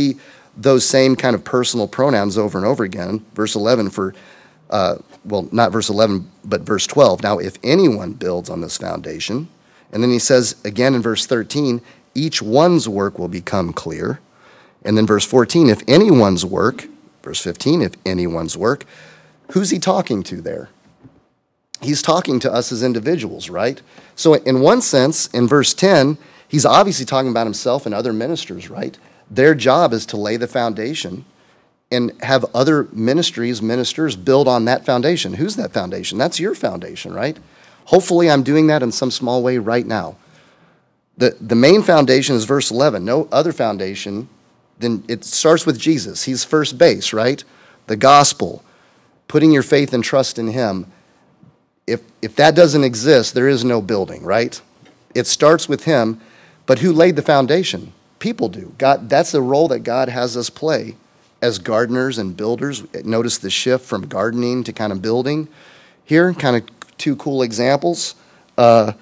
those same kind of personal pronouns over and over again. Verse eleven for, uh, well, not verse eleven, but verse twelve. Now, if anyone builds on this foundation, and then he says again in verse thirteen, each one's work will become clear. And then verse fourteen, if anyone's work, verse fifteen, if anyone's work, who's he talking to there? He's talking to us as individuals, right? So in one sense, in verse ten, he's obviously talking about himself and other ministers, right? Their job is to lay the foundation and have other ministries, ministers build on that foundation. Who's that foundation? That's your foundation, right? Hopefully I'm doing that in some small way right now. The, the main foundation is verse eleven. No other foundation. Then it starts with Jesus. He's first base, right? The gospel, putting your faith and trust in him. If, if that doesn't exist, there is no building, right? It starts with him, but who laid the foundation? People do. God, that's the role that God has us play as gardeners and builders. Notice the shift from gardening to kind of building. Here, kind of two cool examples. Uh,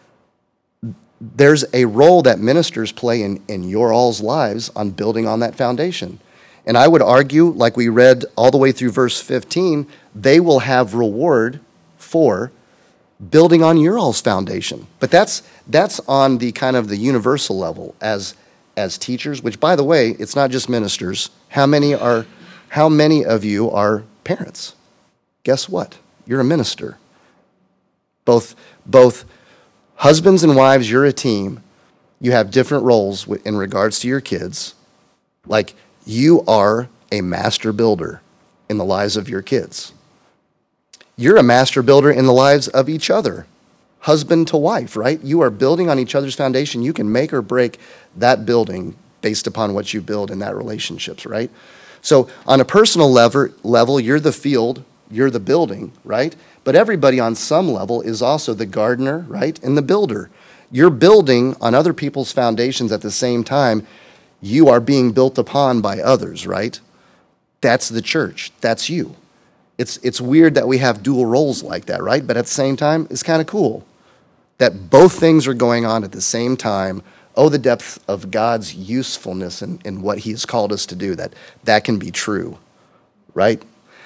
there's a role that ministers play in, in your all's lives on building on that foundation. And I would argue, like we read all the way through verse fifteen, they will have reward for building on your all's foundation. But that's that's on the kind of the universal level as as teachers, which by the way, it's not just ministers. How many are how many of you are parents? Guess what? You're a minister. Both both husbands and wives, you're a team. You have different roles in regards to your kids. Like you are a master builder in the lives of your kids. You're a master builder in the lives of each other, husband to wife, right? You are building on each other's foundation. You can make or break that building based upon what you build in that relationships, right? So on a personal level, level, you're the field, you're the building, right? But everybody on some level is also the gardener, right? And the builder. You're building on other people's foundations at the same time. You are being built upon by others, right? That's the church. That's you. It's it's weird that we have dual roles like that, right? But at the same time, it's kind of cool that both things are going on at the same time. Oh, the depth of God's usefulness in, in what he has called us to do, that that can be true, right?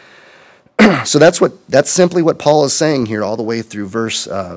So that's what that's simply what Paul is saying here all the way through verse, uh,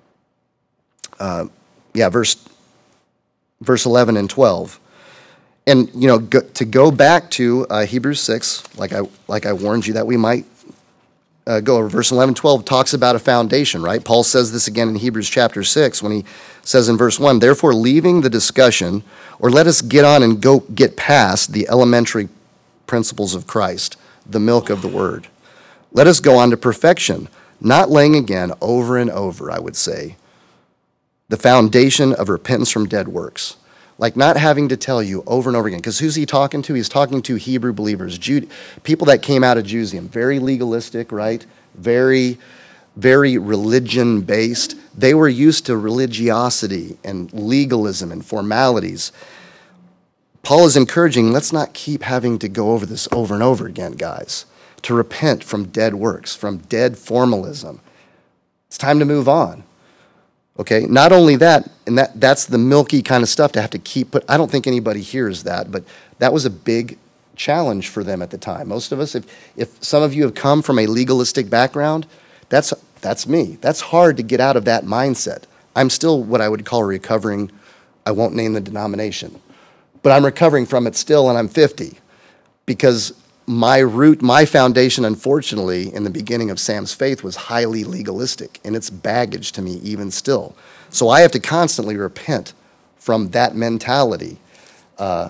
uh, yeah, verse, verse eleven and twelve. And, you know, go, to go back to uh, Hebrews six, like I like I warned you that we might uh, go over, verse eleven, twelve talks about a foundation, right? Paul says this again in Hebrews chapter six when he says in verse one, therefore leaving the discussion, or let us get on and go get past the elementary principles of Christ, the milk of the word. Let us go on to perfection, not laying again over and over, I would say, the foundation of repentance from dead works. Like not having to tell you over and over again. Because who's he talking to? He's talking to Hebrew believers, Jude, people that came out of Judaism. Very legalistic, right? Very, very religion-based. They were used to religiosity and legalism and formalities. Paul is encouraging, let's not keep having to go over this over and over again, guys. To repent from dead works, from dead formalism. It's time to move on. Okay, not only that, and that, that's the milky kind of stuff to have to keep, but I don't think anybody hears that, but that was a big challenge for them at the time. Most of us, if, if some of you have come from a legalistic background, that's, that's me. That's hard to get out of that mindset. I'm still what I would call recovering, I won't name the denomination, but I'm recovering from it still and I'm fifty because my root, my foundation, unfortunately, in the beginning of Sam's faith was highly legalistic, and it's baggage to me even still. So I have to constantly repent from that mentality. Uh,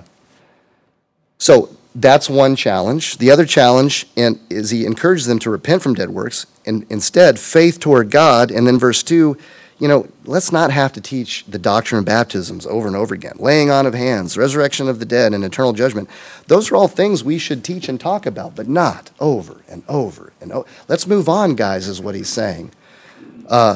so that's one challenge. The other challenge and is he encourages them to repent from dead works, and instead faith toward God. And then verse two, you know, let's not have to teach the doctrine of baptisms over and over again. Laying on of hands, resurrection of the dead, and eternal judgment. Those are all things we should teach and talk about, but not over and over and over. Let's move on, guys, is what he's saying. Uh,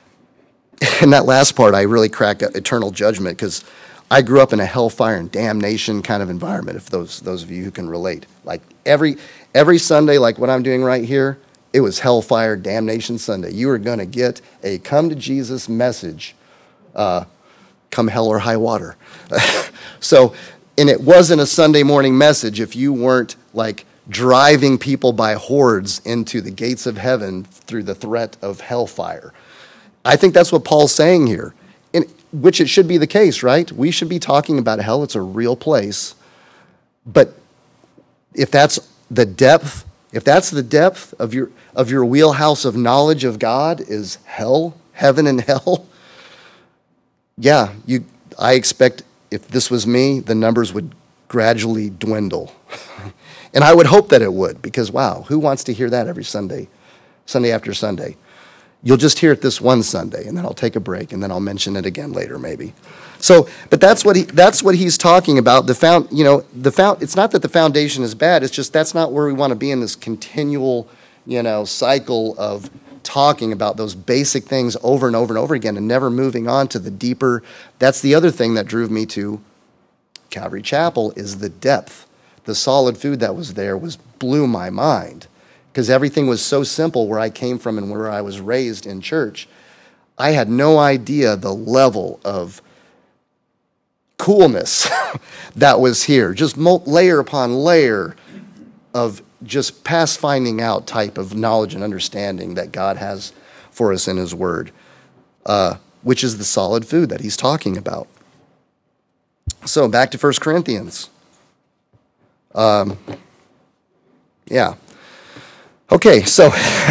and that last part, I really cracked up eternal judgment because I grew up in a hellfire and damnation kind of environment, if those those of you who can relate. Like every every Sunday, like what I'm doing right here, it was Hellfire Damnation Sunday. You were going to get a come to Jesus message, uh, come hell or high water. So And it wasn't a Sunday morning message if you weren't like driving people by hordes into the gates of heaven through the threat of hellfire. I think that's what Paul's saying here, in which it should be the case, right? We should be talking about hell. It's a real place. But if that's the depth, if that's the depth of your of your wheelhouse of knowledge of God is hell, heaven and hell, yeah, you I expect if this was me, the numbers would gradually dwindle. And I would hope that it would, because wow, who wants to hear that every Sunday, Sunday after Sunday? You'll just hear it this one Sunday, and then I'll take a break, and then I'll mention it again later, maybe. So, but that's what he that's what he's talking about. The found, you know, the found. It's not that the foundation is bad. It's just that's not where we want to be in this continual, you know, cycle of talking about those basic things over and over and over again, and never moving on to the deeper. That's the other thing that drove me to Calvary Chapel is the depth. The solid food that was there was blew my mind. Because everything was so simple where I came from and where I was raised in church. I had no idea the level of coolness that was here. Just layer upon layer of just past finding out type of knowledge and understanding that God has for us in his word, uh, which is the solid food that he's talking about. So back to First Corinthians. Um, yeah. Okay, so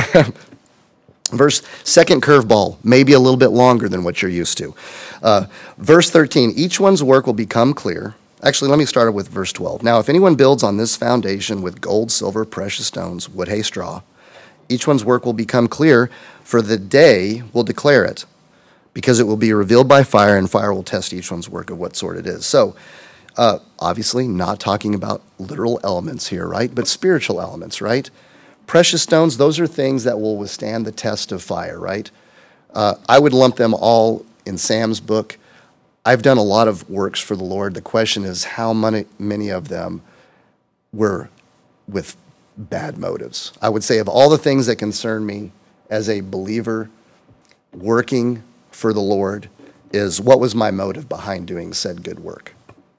verse second curveball, maybe a little bit longer than what you're used to. Uh, verse thirteen, each one's work will become clear. Actually, let me start with verse twelve. Now, if anyone builds on this foundation with gold, silver, precious stones, wood, hay, straw, each one's work will become clear, for the day will declare it, because it will be revealed by fire, and fire will test each one's work of what sort it is. So, uh, obviously, not talking about literal elements here, right? But spiritual elements, right? Precious stones, those are things that will withstand the test of fire, right? Uh, I would lump them all in Sam's book. I've done a lot of works for the Lord. The question is how many, many of them were with bad motives. I would say of all the things that concern me as a believer working for the Lord is what was my motive behind doing said good work?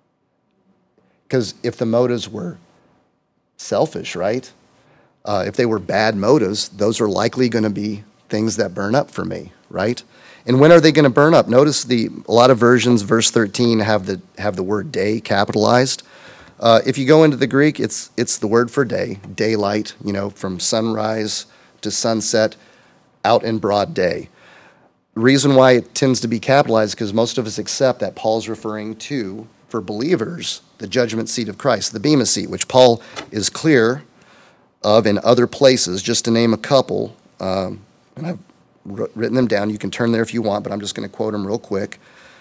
Because if the motives were selfish, right? Uh, if they were bad motives, those are likely going to be things that burn up for me, right? And when are they going to burn up? Notice the a lot of versions, verse thirteen, have the have the word day capitalized. Uh, if you go into the Greek, it's it's the word for day, daylight. You know, from sunrise to sunset, out in broad day. The reason why it tends to be capitalized is because most of us accept that Paul's referring to, for believers, the judgment seat of Christ, the bema seat, which Paul is clear of in other places, just to name a couple, um, and I've written them down. You can turn there if you want, but I'm just going to quote them real quick.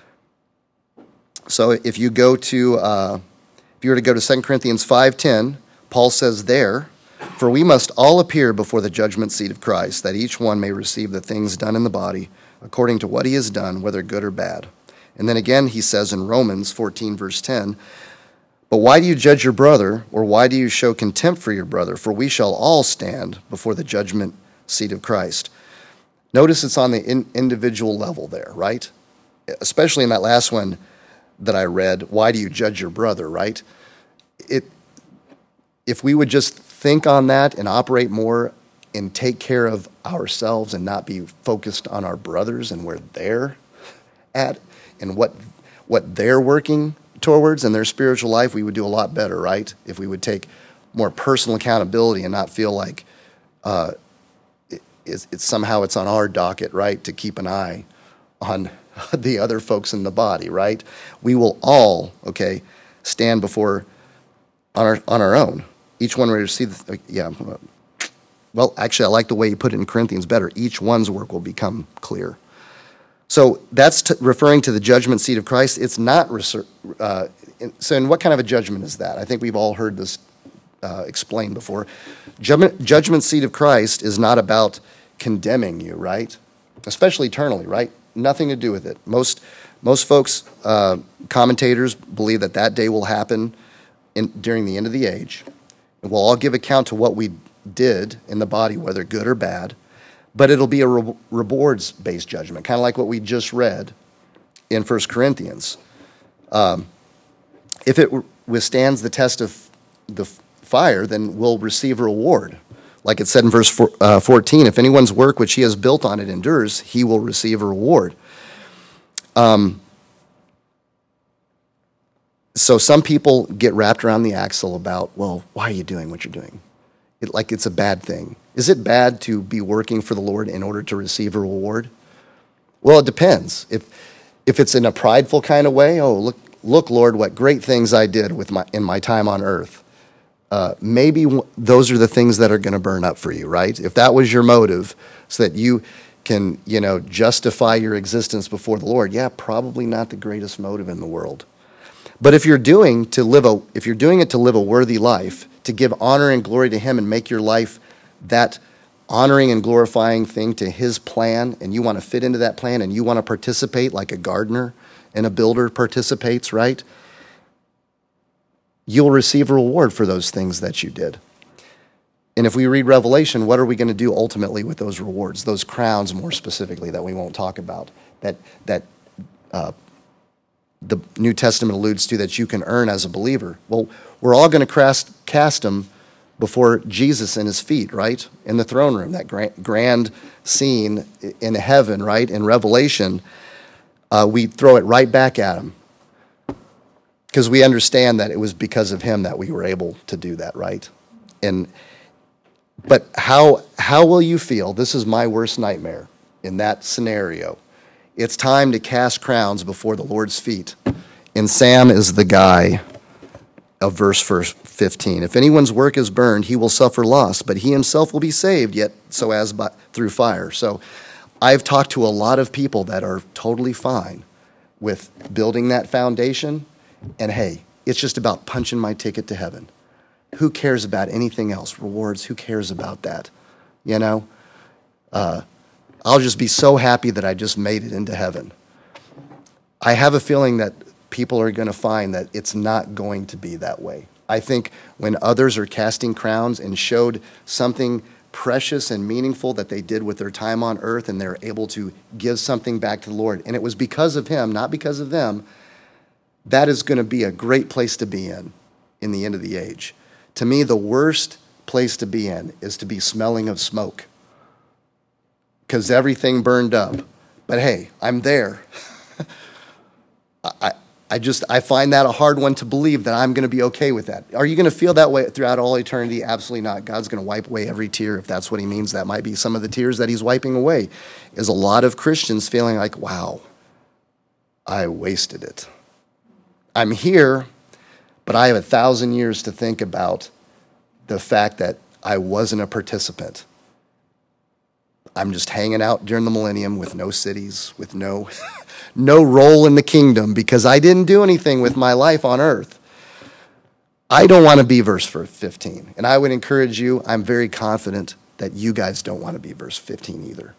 So if you go to, uh, if you were to go to Second Corinthians five ten, Paul says there, for we must all appear before the judgment seat of Christ, that each one may receive the things done in the body according to what he has done, whether good or bad. And then again he says in Romans fourteen, verse ten, but why do you judge your brother, or why do you show contempt for your brother? For we shall all stand before the judgment seat of Christ. Notice it's on the in individual level there, right? Especially in that last one that I read, why do you judge your brother, right? It, if we would just think on that and operate more and take care of ourselves and not be focused on our brothers and where they're at and what what they're working towards in their spiritual life, we would do a lot better, right? If we would take more personal accountability and not feel like uh, it, it's, it's somehow it's on our docket, right, to keep an eye on the other folks in the body, right? We will all, okay, stand before on our on our own. Each one will receive, the, yeah. Well, actually, I like the way you put it in Corinthians better. Each one's work will become clear. So that's t referring to the judgment seat of Christ. It's not, uh, in, so in what kind of a judgment is that? I think we've all heard this uh, explained before. Judgment, judgment seat of Christ is not about condemning you, right? Especially eternally, right? Nothing to do with it. Most, most folks, uh, commentators, believe that that day will happen in, during the end of the age. And we'll all give account to what we did in the body, whether good or bad. But it'll be a re rewards-based judgment, kind of like what we just read in First Corinthians. Um, if it withstands the test of the fire, then will receive a reward. Like it said in verse four, uh, fourteen, if anyone's work which he has built on it endures, he will receive a reward. Um, so some people get wrapped around the axle about, well, why are you doing what you're doing? It, like it's a bad thing. Is it bad to be working for the Lord in order to receive a reward? Well, it depends. If if it's in a prideful kind of way, oh, look, look, Lord, what great things I did with my in my time on earth. Uh, maybe w- those are the things that are going to burn up for you, right? If that was your motive, so that you can, you know, justify your existence before the Lord, yeah, probably not the greatest motive in the world. But if you're doing to live a, if you're doing it to live a worthy life, to give honor and glory to Him and make your life that honoring and glorifying thing to His plan, and you want to fit into that plan, and you want to participate like a gardener and a builder participates, right? You'll receive a reward for those things that you did. And if we read Revelation, what are we going to do ultimately with those rewards, those crowns more specifically that we won't talk about, that that uh, the New Testament alludes to that you can earn as a believer? Well, we're all going to cast, cast them before Jesus and His feet, right? In the throne room, that grand, grand scene in heaven, right? In Revelation, uh, we throw it right back at Him. Because we understand that it was because of Him that we were able to do that, right? And but how how will you feel? This is my worst nightmare in that scenario. It's time to cast crowns before the Lord's feet. And Sam is the guy of verse fifteen. If anyone's work is burned, he will suffer loss, but he himself will be saved, yet so as by, through fire. So I've talked to a lot of people that are totally fine with building that foundation. And hey, it's just about punching my ticket to heaven. Who cares about anything else? Rewards, who cares about that? You know? Uh, I'll just be so happy that I just made it into heaven. I have a feeling that people are going to find that it's not going to be that way. I think when others are casting crowns and showed something precious and meaningful that they did with their time on earth, and they're able to give something back to the Lord, and it was because of Him, not because of them, that is going to be a great place to be in, in the end of the age. To me, the worst place to be in is to be smelling of smoke, because everything burned up. But hey, I'm there. I, I just, I find that a hard one to believe that I'm going to be okay with that. Are you going to feel that way throughout all eternity? Absolutely not. God's going to wipe away every tear, if that's what He means. That might be some of the tears that He's wiping away, is a lot of Christians feeling like, wow, I wasted it. I'm here, but I have a thousand years to think about the fact that I wasn't a participant. I'm just hanging out during the millennium with no cities, with no, no role in the kingdom, because I didn't do anything with my life on earth. I don't want to be verse fifteen. And I would encourage you, I'm very confident that you guys don't want to be verse fifteen either.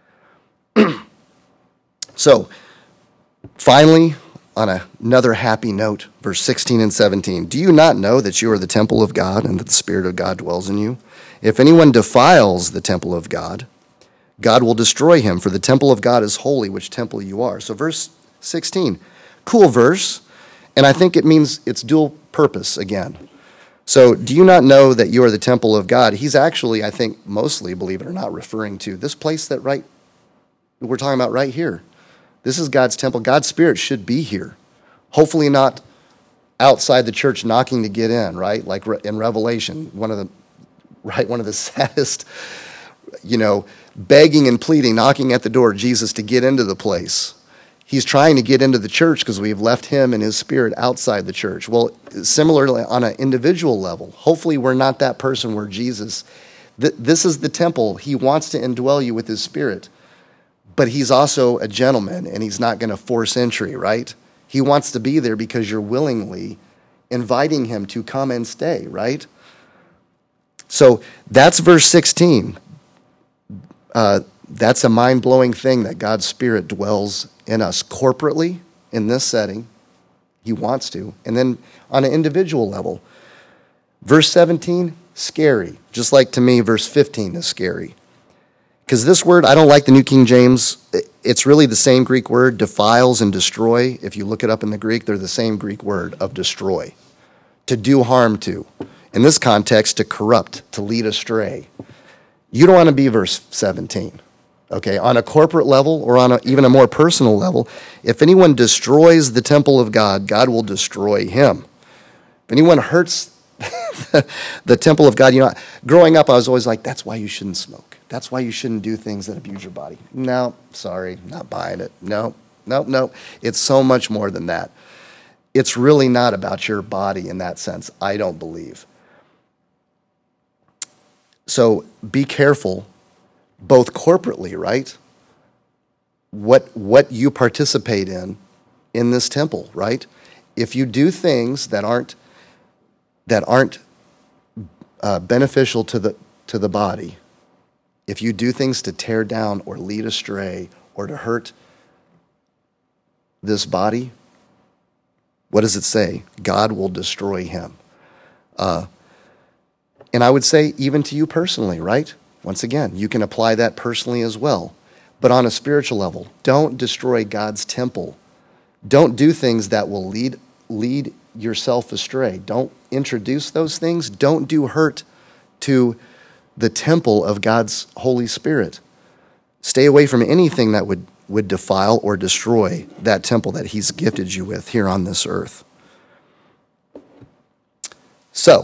So, finally, on a, another happy note, verse sixteen and seventeen. Do you not know that you are the temple of God and that the Spirit of God dwells in you? If anyone defiles the temple of God, God will destroy him, for the temple of God is holy, which temple you are. So verse sixteen, cool verse, and I think it means it's dual purpose again. So do you not know that you are the temple of God? He's actually, I think, mostly, believe it or not, referring to this place that right we're talking about right here. This is God's temple. God's Spirit should be here. Hopefully not outside the church knocking to get in, right? Like in Revelation, one of the right, one of the saddest, you know, begging and pleading, knocking at the door of Jesus to get into the place. He's trying to get into the church because we've left Him and His Spirit outside the church. Well, similarly on an individual level, hopefully we're not that person where Jesus, th- this is the temple. He wants to indwell you with His Spirit. But He's also a gentleman, and He's not going to force entry, right? He wants to be there because you're willingly inviting Him to come and stay, right? So that's verse sixteen. Uh, that's a mind-blowing thing that God's Spirit dwells in us corporately in this setting. He wants to. And then on an individual level, verse seventeen, scary. Just like to me, verse fifteen is scary. Because this word, I don't like the New King James. It's really the same Greek word, defiles and destroy. If you look it up in the Greek, they're the same Greek word of destroy. to do harm to. In this context, to corrupt, to lead astray. You don't want to be verse seventeen. Okay, on a corporate level or on a, even a more personal level, if anyone destroys the temple of God, God will destroy him. If anyone hurts the temple of God, you know, growing up, I was always like, that's why you shouldn't smoke. That's why you shouldn't do things that abuse your body. No, sorry, not buying it. No, no, no. It's so much more than that. It's really not about your body in that sense, I don't believe. So be careful, both corporately, right? What what you participate in in this temple, right? If you do things that aren't that aren't uh, beneficial to the to the body, if you do things to tear down or lead astray or to hurt this body, what does it say? God will destroy him. Uh, and I would say even to you personally, right? Once again, you can apply that personally as well. But on a spiritual level, don't destroy God's temple. Don't do things that will lead lead yourself astray. Don't introduce those things. Don't do hurt to the temple of God's Holy Spirit. Stay away from anything that would, would defile or destroy that temple that he's gifted you with here on this earth. So,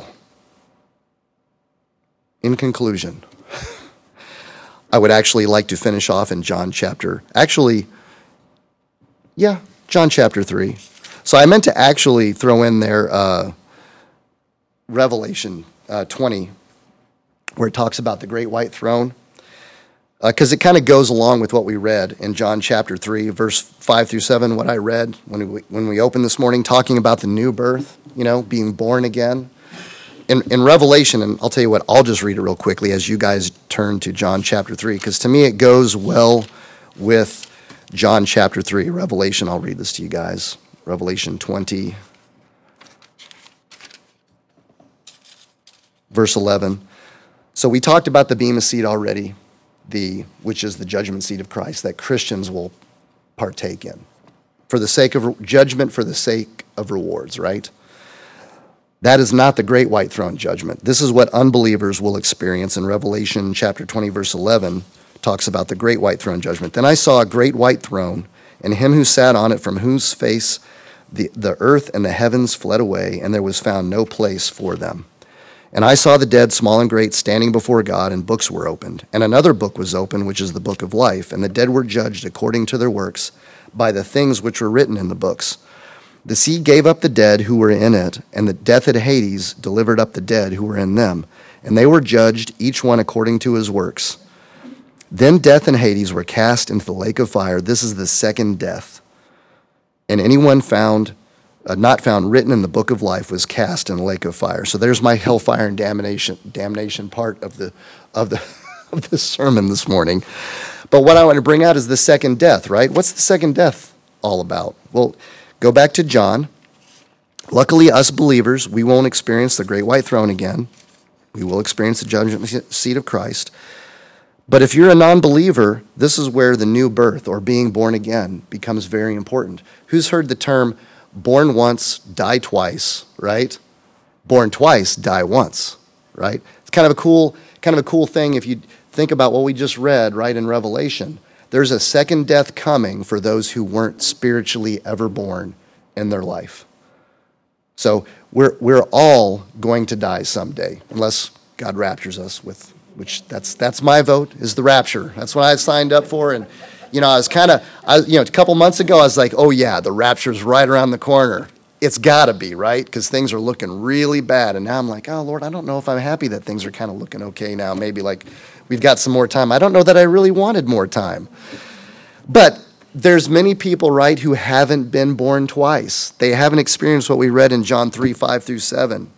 in conclusion, I would actually like to finish off in John chapter, actually, yeah, John chapter three. So I meant to actually throw in there uh, Revelation uh, twenty, where it talks about the great white throne, because uh, it kind of goes along with what we read in John chapter three, verse five through seven, what I read when we, when we opened this morning, talking about the new birth, you know, being born again. In, in Revelation, and I'll tell you what, I'll just read it real quickly as you guys turn to John chapter three, because to me it goes well with John chapter three. Revelation, I'll read this to you guys. Revelation twenty, verse eleven. So we talked about the Bema seat already, the which is the judgment seat of Christ that Christians will partake in. For the sake of judgment, for the sake of rewards, right? That is not the great white throne judgment. This is what unbelievers will experience in Revelation chapter twenty, verse eleven, talks about the great white throne judgment. Then I saw a great white throne, and him who sat on it, from whose face the, the earth and the heavens fled away, and there was found no place for them. And I saw the dead, small and great, standing before God, and books were opened. And another book was opened, which is the book of life. And the dead were judged according to their works by the things which were written in the books. The sea gave up the dead who were in it, and the death and Hades delivered up the dead who were in them. And they were judged, each one according to his works. Then death and Hades were cast into the lake of fire. This is the second death. And anyone found, uh, not found written in the book of life was cast in the lake of fire. So there's my hellfire and damnation, damnation part of the of the of this sermon this morning. But what I want to bring out is the second death, right? What's the second death all about? Well, go back to John. Luckily, us believers, we won't experience the great white throne again. We will experience the judgment seat of Christ. But if you're a non-believer, this is where the new birth or being born again becomes very important. Who's heard the term born once, die twice, right? Born twice, die once, right? It's kind of a cool, kind of a cool thing if you think about what we just read, right, in Revelation. There's a second death coming for those who weren't spiritually ever born in their life. So we're we're all going to die someday, unless God raptures us with, which that's that's my vote, is the rapture. That's what I signed up for. And, you know, I was kind of, I you know, a couple months ago, I was like, oh yeah, the rapture's right around the corner. It's got to be, right? Because things are looking really bad. And now I'm like, oh, Lord, I don't know if I'm happy that things are kind of looking okay now. Maybe like we've got some more time. I don't know that I really wanted more time. But there's many people, right, who haven't been born twice. They haven't experienced what we read in John three, five through seven.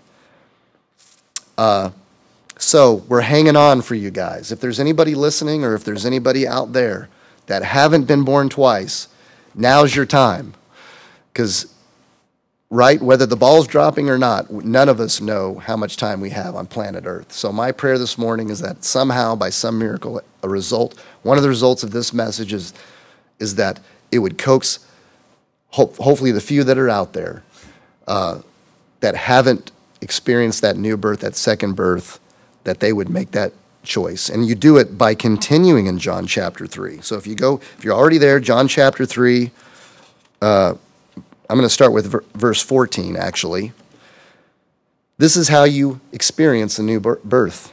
Uh, so we're hanging on for you guys. If there's anybody listening or if there's anybody out there that haven't been born twice, now's your time. Because, right, whether the ball's dropping or not, none of us know how much time we have on planet Earth. So my prayer this morning is that somehow, by some miracle, a result, one of the results of this message is, is that it would coax, hope, hopefully the few that are out there uh, that haven't experience that new birth, that second birth, that they would make that choice. And you do it by continuing in John chapter three. So if you go, if you're already there, John chapter three, uh, I'm going to start with ver- verse fourteen, actually. This is how you experience a new birth.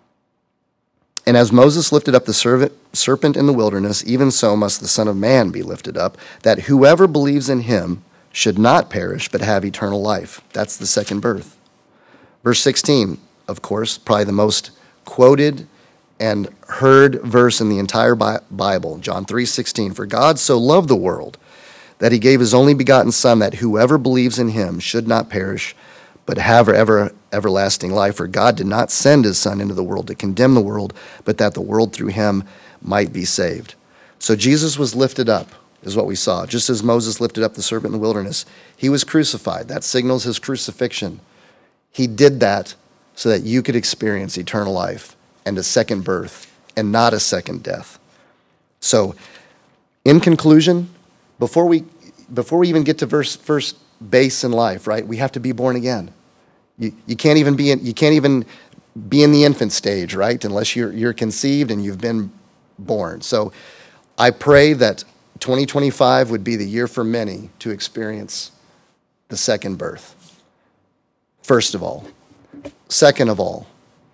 And as Moses lifted up the serpent in the wilderness, even so must the Son of Man be lifted up, that whoever believes in him should not perish, but have eternal life. That's the second birth. Verse sixteen, of course, probably the most quoted and heard verse in the entire Bible, John three sixteen. For God so loved the world that he gave his only begotten Son, that whoever believes in him should not perish, but have ever everlasting life. For God did not send his Son into the world to condemn the world, but that the world through him might be saved. So Jesus was lifted up, is what we saw. Just as Moses lifted up the serpent in the wilderness, he was crucified. That signals his crucifixion. He did that so that you could experience eternal life and a second birth and not a second death. So, in conclusion, before we before we even get to verse first base in life, right? We have to be born again. You you can't even be in, you can't even be in the infant stage, right? Unless you're you're conceived and you've been born. So, I pray that twenty twenty-five would be the year for many to experience the second birth. First of all. Second of all,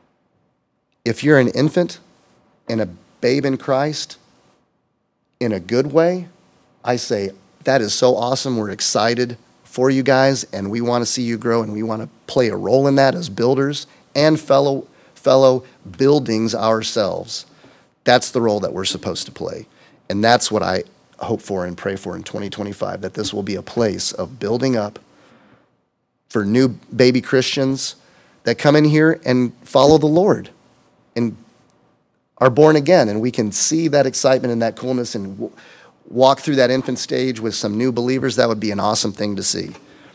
if you're an infant and a babe in Christ in a good way, I say, that is so awesome. We're excited for you guys, and we want to see you grow, and we want to play a role in that as builders and fellow, fellow buildings ourselves. That's the role that we're supposed to play. And that's what I hope for and pray for in twenty twenty-five, that this will be a place of building up for new baby Christians that come in here and follow the Lord and are born again. And we can see that excitement and that coolness and w- walk through that infant stage with some new believers. That would be an awesome thing to see.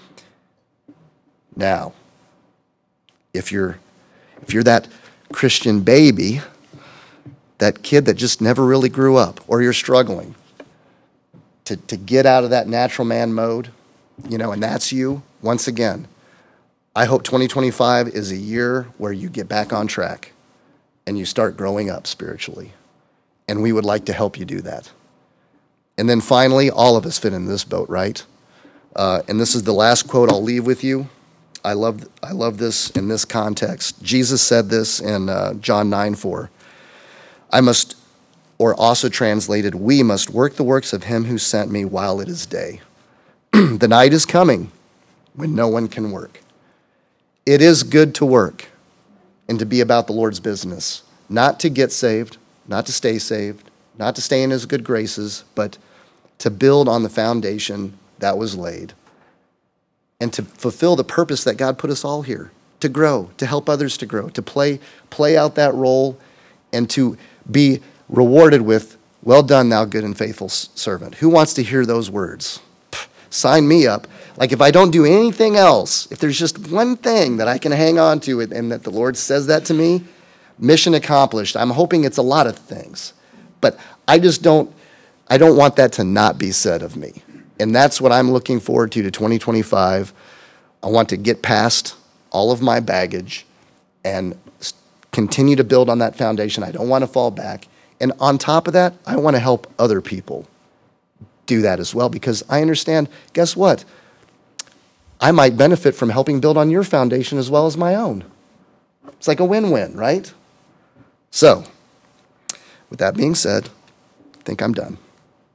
Now, if you're if you're that Christian baby, that kid that just never really grew up, or you're struggling to, to get out of that natural man mode, you know, and that's you, once again, I hope twenty twenty-five is a year where you get back on track and you start growing up spiritually. And we would like to help you do that. And then finally, all of us fit in this boat, right? Uh, and this is the last quote I'll leave with you. I love I love this in this context. Jesus said this in uh, John nine four. I must, or also translated, we must work the works of him who sent me while it is day. The night is coming when no one can work. It is good to work and to be about the Lord's business, not to get saved, not to stay saved, not to stay in his good graces, but to build on the foundation that was laid and to fulfill the purpose that God put us all here, to grow, to help others to grow, to play, play out that role and to be rewarded with, well done, thou good and faithful servant. Who wants to hear those words? Pff, sign me up. Like if I don't do anything else, if there's just one thing that I can hang on to it and that the Lord says that to me, mission accomplished. I'm hoping it's a lot of things. But I just don't, I don't want that to not be said of me. And that's what I'm looking forward to to twenty twenty-five. I want to get past all of my baggage and continue to build on that foundation. I don't want to fall back. And on top of that, I want to help other people do that as well, because I understand, guess what? I might benefit from helping build on your foundation as well as my own. It's like a win-win, right? So, with that being said, I think I'm done.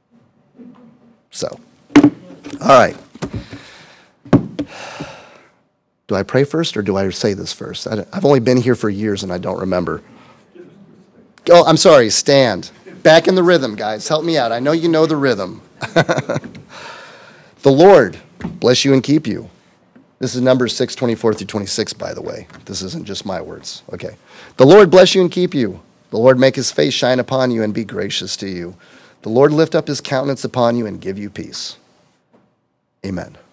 So, all right. Do I pray first or do I say this first? I I've only been here for years and I don't remember. Oh, I'm sorry, stand. Back in the rhythm, guys. Help me out. I know you know the rhythm. The Lord bless you and keep you. This is Numbers six, twenty-four through twenty-six, by the way. This isn't just my words. Okay. The Lord bless you and keep you. The Lord make his face shine upon you and be gracious to you. The Lord lift up his countenance upon you and give you peace. Amen.